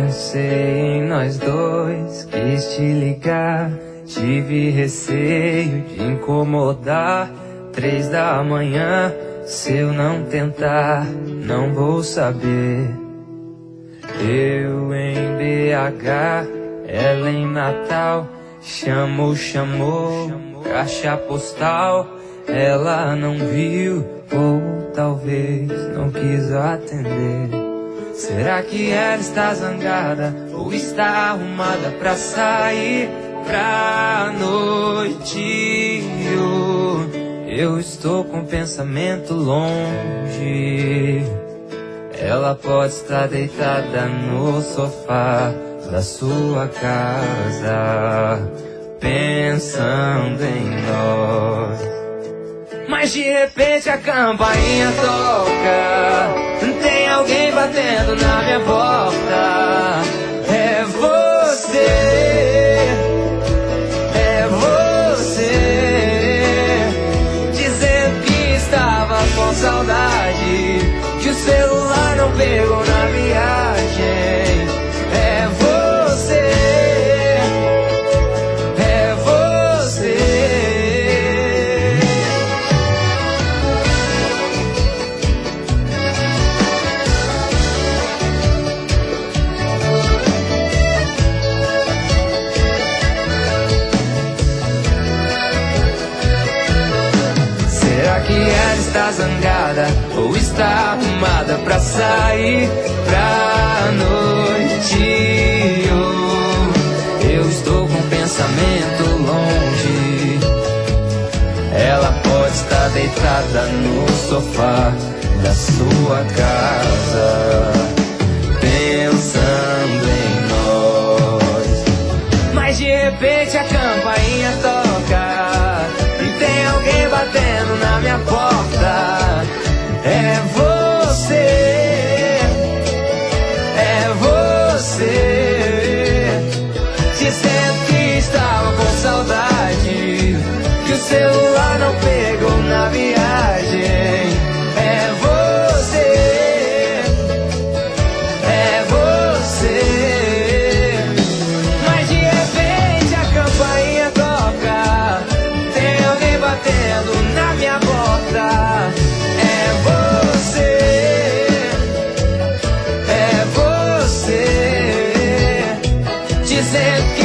Pensei em nós dois, quis te ligar. Tive receio de incomodar. 3 da manhã, se eu não tentar, não vou saber. Eu em BH, ela em Natal. Chamou, caixa postal. Ela não viu, ou talvez não quis atender. Será que ela está zangada ou está arrumada pra sair pra noite? Eu estou com o pensamento longe. Ela pode estar deitada no sofá da sua casa, pensando em nós. Mas de repente a campainha toca, tem alguém batendo na minha porta. É você, dizendo que estava com saudade, que o celular não pegou na viagem. É você, é você. Será que ela está zangada ou está arrumada pra sair pra noite? Eu estou com o pensamento longe. Ela pode estar deitada no sofá da sua casa, pensando em nós. Mas de repente a campainha toca e tem alguém batendo na minha porta. É você, dizendo que estava com saudade, que o celular não pegou na viagem. É você, mas de repente a campainha toca, tem alguém batendo na minha porta. É você, dizendo